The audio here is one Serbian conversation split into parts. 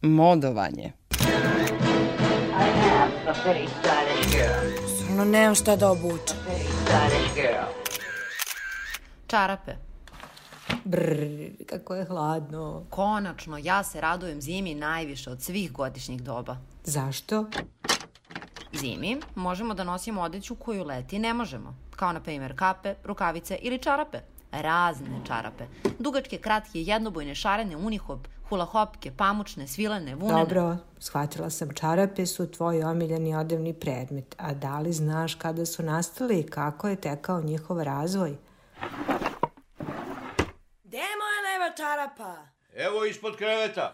modovanje. Stvarno nemam šta da obučem. Čarape. Brrr, kako je hladno. Konačno, ja se radujem zimi najviše od svih godišnjih doba. Zašto? Zimi možemo da nosimo odeću koju leti ne možemo, kao na primjer kape, rukavice ili čarape. Razne čarape. Dugačke, kratke, jednobojne, šarene, unihop, hulahopke, pamučne, svilene, vunene. Dobro, shvatila sam, čarape su tvoj omiljeni odevni predmet. A da li znaš kada su nastali i kako je tekao njihov razvoj? Gde je moja leva čarapa? Evo ispod kreveta.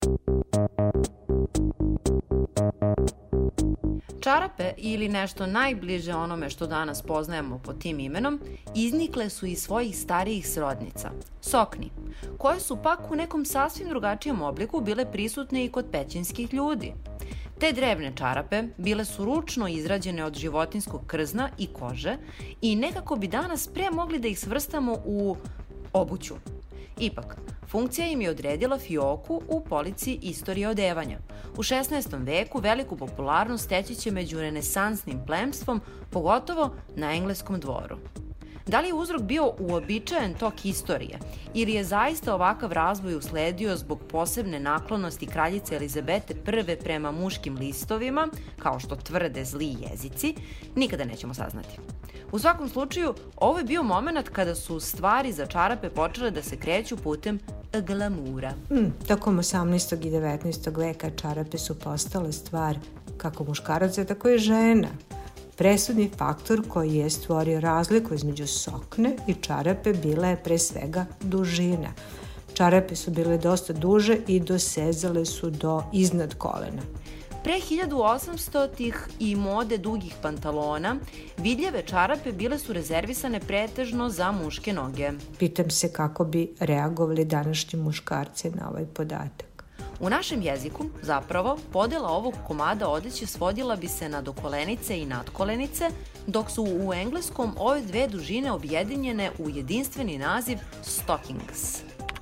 Čarape, ili nešto najbliže onome što danas poznajemo pod tim imenom, iznikle su iz svojih starijih srodnica, sokni, koje su pak u nekom sasvim drugačijem obliku bile prisutne i kod pećinskih ljudi. Te drevne čarape bile su ručno izrađene od životinjskog krzna i kože i nekako bi danas pre mogli da ih svrstamo u obuću. Ipak, funkcija im je odredila fioku u polici istorije odevanja. U 16. veku veliku popularnost steći će među renesansnim plemstvom, pogotovo na engleskom dvoru. Da li je uzrok bio uobičajen tok istorije ili je zaista ovakav razvoj usledio zbog posebne naklonosti kraljice Elizabete I prema muškim listovima, kao što tvrde zli jezici, nikada nećemo saznati. U svakom slučaju, ovo je bio moment kada su stvari za čarape počele da se kreću putem glamura. Tokom 18. i 19. veka čarape su postale stvar kako muškaraca, tako i žena. Presudni faktor koji je stvorio razliku između sokne i čarape bila je pre svega dužina. Čarape su bile dosta duže i dosezale su do iznad kolena. Pre 1800-ih i mode dugih pantalona, vidljive čarape bile su rezervisane pretežno za muške noge. Pitam se kako bi reagovali današnji muškarci na ovaj podatak. U našem jeziku, zapravo, podela ovog komada odeće svodila bi se na dokolenice i nadkolenice, dok su u engleskom ove dve dužine objedinjene u jedinstveni naziv stockings.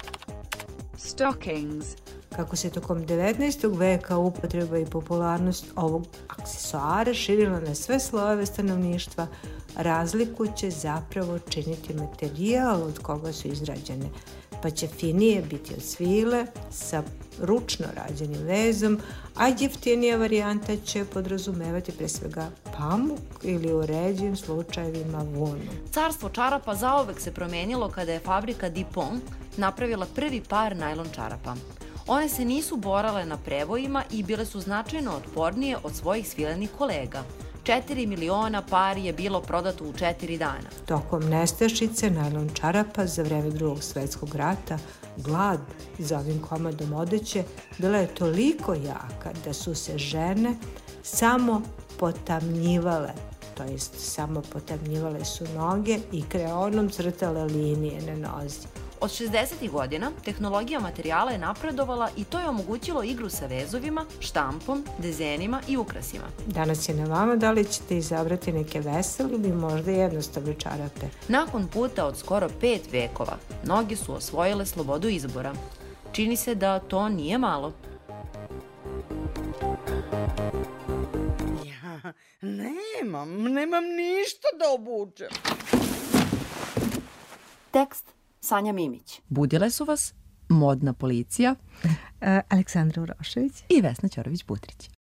Stockings. Kako se tokom 19. veka upotreba i popularnost ovog aksesoara širila na sve slojeve stanovništva, razliku će zapravo činiti materijal od koga su izrađene, pa će finije biti od svile sa ručno rađenim vezom, a jeftinija varijanta će podrazumevati pre svega pamuk ili u ređim slučajevima vunu. Carstvo čarapa zaovek se promenilo kada je fabrika Dupont napravila prvi par najlon čarapa. One se nisu borale na prevojima i bile su značajno otpornije od svojih svilenih kolega. 4 miliona pari je bilo prodato u 4 dana. Tokom nestašice najlon čarapa za vreme Drugog svetskog rata, glad za ovim komadom odeće bila je toliko jaka da su se žene samo potamnjivale, to jest samo potamnjivale su noge i kreonom crtale linije na nozi. Od 60. godina tehnologija materijala je napredovala i to je omogućilo igru sa vezovima, štampom, dezenima i ukrasima. Danas je na vama da li ćete izabrati neke vesele ili možda jednostavne čarape. Nakon puta od skoro 5 vekova, mnogi su osvojile slobodu izbora. Čini se da to nije malo. Ja nemam ništa da obučem. Tekst Sanja Mimić. Budile su vas modna policija Aleksandra Urošević i Vesna Ćorović-Putrić.